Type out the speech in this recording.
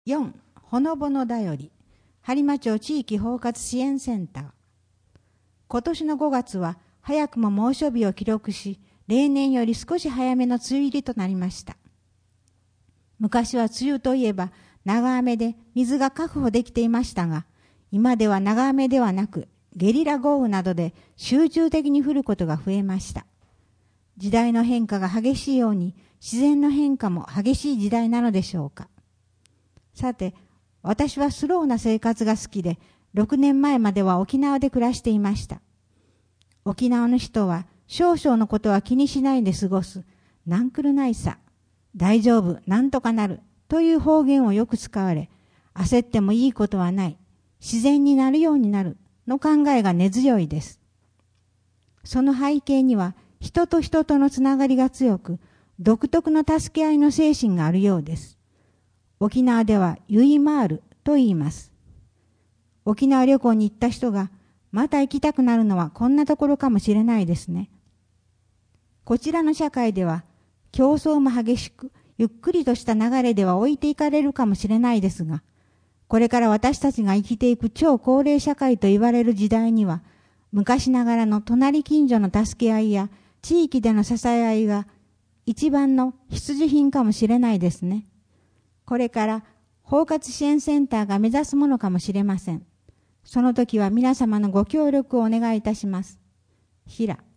4. ほのぼのだより播磨町地域包括支援センター。今年の5月は早くも猛暑日を記録し、例年より少し早めの梅雨入りとなりました。昔は梅雨といえば長雨で水が確保できていましたが、今では長雨ではなくゲリラ豪雨などで集中的に降ることが増えました。時代の変化が激しいように自然の変化も激しい時代なのでしょうか。さて、私はスローな生活が好きで、6年前までは沖縄で暮らしていました。沖縄の人は少々のことは気にしないで過ごす、なんくるないさ、大丈夫、なんとかなるという方言をよく使われ、焦ってもいいことはない、自然になるようになるの考えが根強いです。その背景には人と人とのつながりが強く、独特の助け合いの精神があるようです。沖縄ではゆいまーると言います。沖縄旅行に行った人がまた行きたくなるのはこんなところかもしれないですね。こちらの社会では競争も激しく、ゆっくりとした流れでは置いていかれるかもしれないですが、これから私たちが生きていく超高齢社会と言われる時代には、昔ながらの隣近所の助け合いや地域での支え合いが一番の必需品かもしれないですね。これから包括支援センターが目指すものかもしれません。その時は皆様のご協力をお願いいたします。ひら。